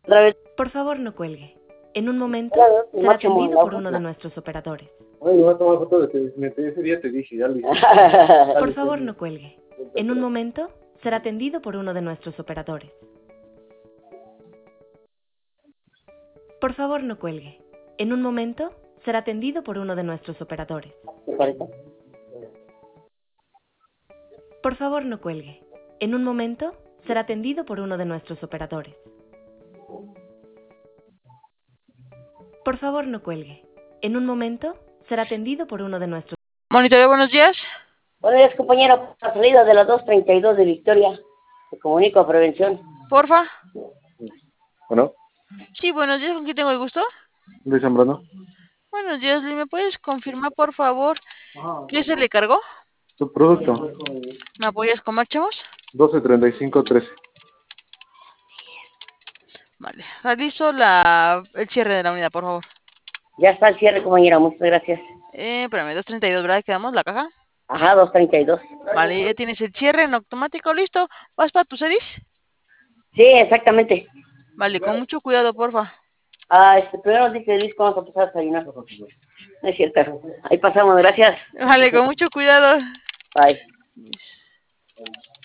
Otra vez, Por favor, no cuelgue. En un momento claro, será máximo en atendido la por uno de oficina. nuestros operadores. Oye, voy a tomar foto de que ese día te dije, ya listo. Por favor, no cuelgue. En un momento será atendido por uno de nuestros operadores. Por favor, no cuelgue. En un momento será atendido por uno de nuestros operadores. Por favor, no cuelgue. En un momento será atendido por uno de nuestros operadores. Por favor, no cuelgue. En un momento será atendido por uno de nuestros... Monitoreo, buenos días. Buenos días, compañero. La salida de la 232 de Victoria. Te comunico a prevención. Porfa. Bueno, Sí, buenos días. ¿Con quién tengo el gusto? Luis Zambrano, Buenos días, Luis. ¿Me puedes confirmar, por favor, qué se le cargó? tu producto, ¿Me apoyas con más, chavos? 123513. Vale. Realizo el cierre de la unidad, por favor. Ya está el cierre, compañera. Muchas gracias. Espérame, 232, ¿verdad? ¿Quedamos la caja? Ajá, 232. Vale, ya tienes el cierre en automático, listo. ¿Vas para tu series? Sí, exactamente. Vale, con mucho cuidado, porfa. Primero nos dice Luis cómo vamos a pasar a desayunar. No es cierto. Ahí pasamos, gracias. Vale, con mucho cuidado. Bye.